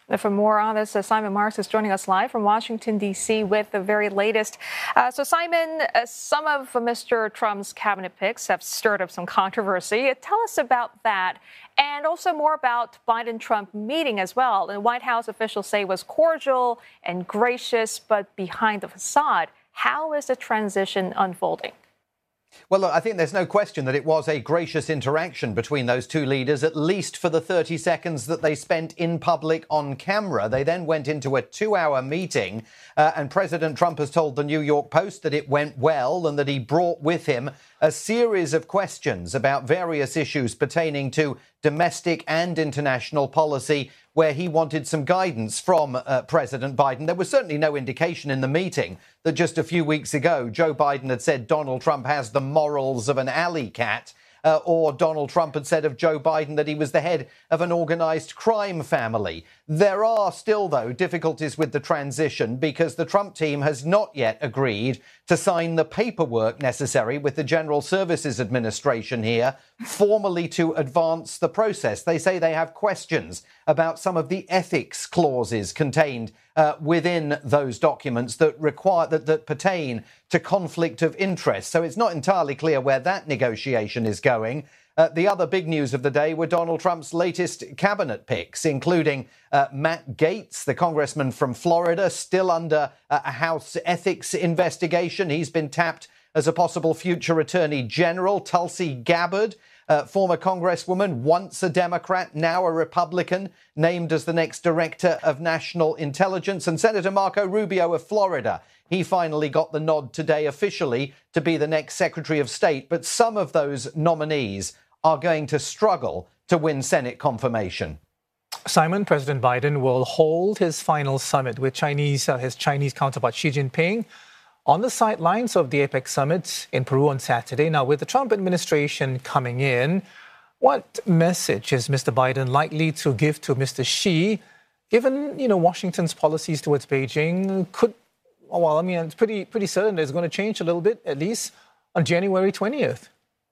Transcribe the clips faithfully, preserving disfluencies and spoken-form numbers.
For more on this, uh, Simon Marks is joining us live from Washington, D C with the very latest. Uh, so, Simon, uh, some of Mister Trump's cabinet picks have stirred up some controversy. Tell us about that, and also more about Biden-Trump meeting as well. The White House officials say it was cordial and gracious, but behind the facade. How is the transition unfolding? Well, look, I think there's no question that it was a gracious interaction between those two leaders, at least for the thirty seconds that they spent in public on camera. They then went into a two-hour meeting, uh, and President Trump has told the New York Post that it went well and that he brought with him a series of questions about various issues pertaining to domestic and international policy, where he wanted some guidance from uh, President Biden. There was certainly no indication in the meeting that just a few weeks ago, Joe Biden had said Donald Trump has the morals of an alley cat, uh, or Donald Trump had said of Joe Biden that he was the head of an organized crime family. There are still, though, difficulties with the transition because the Trump team has not yet agreed to sign the paperwork necessary with the General Services Administration here formally to advance the process. They say they have questions about some of the ethics clauses contained uh, within those documents that require that, that pertain to conflict of interest. So it's not entirely clear where that negotiation is going. Uh, the other big news of the day were Donald Trump's latest cabinet picks, including uh, Matt Gaetz, the congressman from Florida, still under uh, a House ethics investigation. He's been tapped as a possible future attorney general. Tulsi Gabbard, uh, former congresswoman, once a Democrat, now a Republican, named as the next director of national intelligence. And Senator Marco Rubio of Florida. He finally got the nod today officially to be the next Secretary of State. But some of those nominees are going to struggle to win Senate confirmation. Simon, President Biden will hold his final summit with Chinese, uh, his Chinese counterpart Xi Jinping on the sidelines of the APEC summit in Peru on Saturday. Now, with the Trump administration coming in, what message is Mister Biden likely to give to Mister Xi, given, you know, Washington's policies towards Beijing could, well, I mean, it's pretty, pretty certain it's going to change a little bit, at least on January twentieth.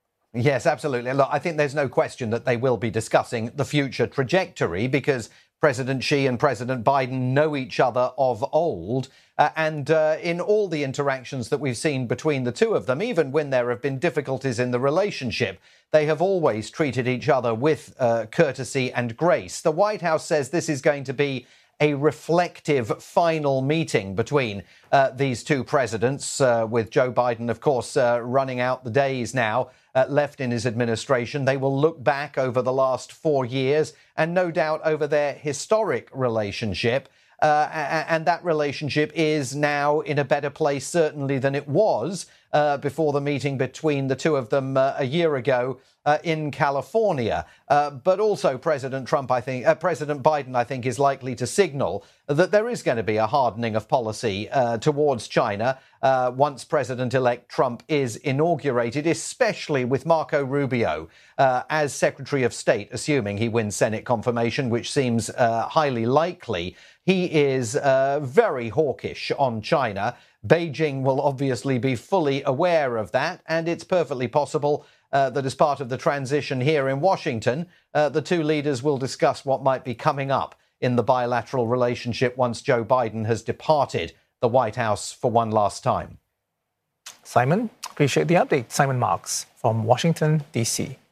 Yes, absolutely. Look, I think there's no question that they will be discussing the future trajectory because President Xi and President Biden know each other of old. Uh, and uh, in all the interactions that we've seen between the two of them, even when there have been difficulties in the relationship, they have always treated each other with uh, courtesy and grace. The White House says this is going to be a reflective final meeting between uh, these two presidents, uh, with Joe Biden, of course, uh, running out the days now uh, left in his administration. They will look back over the last four years and no doubt over their historic relationship. Uh, and that relationship is now in a better place, certainly, than it was uh, before the meeting between the two of them uh, a year ago uh, in California. Uh, but also President Trump, I think, uh, President Biden, I think, is likely to signal that there is going to be a hardening of policy uh, towards China uh, once President-elect Trump is inaugurated, especially with Marco Rubio uh, as Secretary of State, assuming he wins Senate confirmation, which seems uh, highly likely. He is uh, very hawkish on China. Beijing will obviously be fully aware of that, and it's perfectly possible uh, that as part of the transition here in Washington, uh, the two leaders will discuss what might be coming up in the bilateral relationship once Joe Biden has departed the White House for one last time. Simon, appreciate the update. Simon Marks from Washington, D C